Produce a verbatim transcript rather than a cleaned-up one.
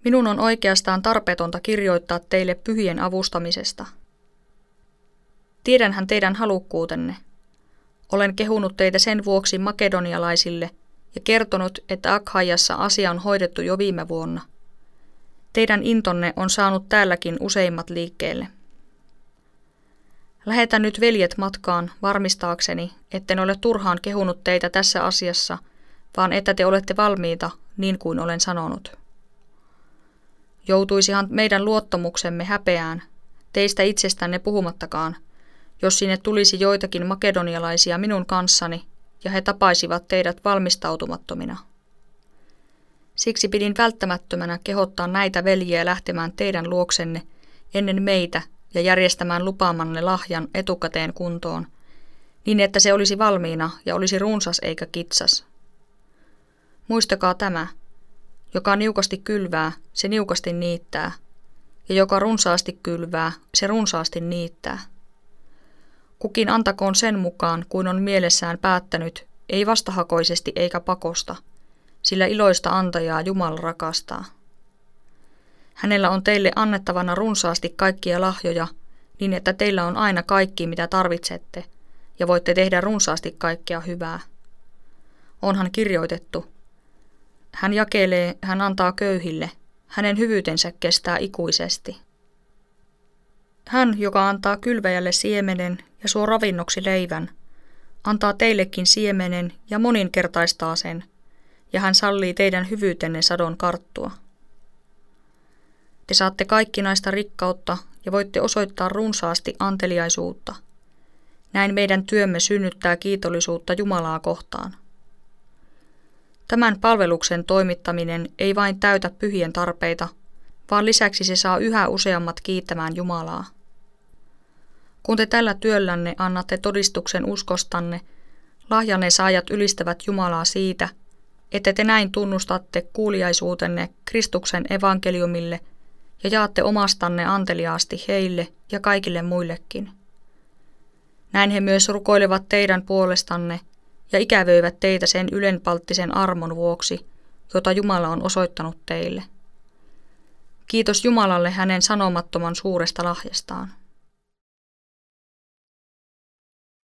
Minun on oikeastaan tarpeetonta kirjoittaa teille pyhien avustamisesta. Tiedänhän teidän halukkuutenne. Olen kehunut teitä sen vuoksi makedonialaisille ja kertonut, että Akhaiassa asia on hoidettu jo viime vuonna. Teidän intonne on saanut täälläkin useimmat liikkeelle. Lähetän nyt veljet matkaan varmistaakseni, etten ole turhaan kehunut teitä tässä asiassa, vaan että te olette valmiita, niin kuin olen sanonut. Joutuisihan meidän luottamuksemme häpeään, teistä itsestänne puhumattakaan, jos sinne tulisi joitakin makedonialaisia minun kanssani, ja he tapaisivat teidät valmistautumattomina. Siksi pidin välttämättömänä kehottaa näitä veljiä lähtemään teidän luoksenne ennen meitä ja järjestämään lupaamanne lahjan etukäteen kuntoon, niin että se olisi valmiina ja olisi runsas eikä kitsas. Muistakaa tämä, joka niukasti kylvää, se niukasti niittää, ja joka runsaasti kylvää, se runsaasti niittää. Kukin antakoon sen mukaan, kuin on mielessään päättänyt, ei vastahakoisesti eikä pakosta, sillä iloista antajaa Jumala rakastaa. Hänellä on teille annettavana runsaasti kaikkia lahjoja, niin että teillä on aina kaikki, mitä tarvitsette, ja voitte tehdä runsaasti kaikkea hyvää. Onhan kirjoitettu. Hän jakelee, hän antaa köyhille, hänen hyvyytensä kestää ikuisesti. Hän, joka antaa kylväjälle siemenen ja suo ravinnoksi leivän, antaa teillekin siemenen ja moninkertaistaa sen, ja hän sallii teidän hyvyytenne sadon karttua. Te saatte kaikkinaista rikkautta ja voitte osoittaa runsaasti anteliaisuutta. Näin meidän työmme synnyttää kiitollisuutta Jumalaa kohtaan. Tämän palveluksen toimittaminen ei vain täytä pyhien tarpeita, vaan lisäksi se saa yhä useammat kiittämään Jumalaa. Kun te tällä työllänne annatte todistuksen uskostanne, lahjanne saajat ylistävät Jumalaa siitä, että te näin tunnustatte kuuliaisuutenne Kristuksen evankeliumille ja jaatte omastanne anteliaasti heille ja kaikille muillekin. Näin he myös rukoilevat teidän puolestanne ja ikävöivät teitä sen ylenpalttisen armon vuoksi, jota Jumala on osoittanut teille. Kiitos Jumalalle hänen sanomattoman suuresta lahjastaan.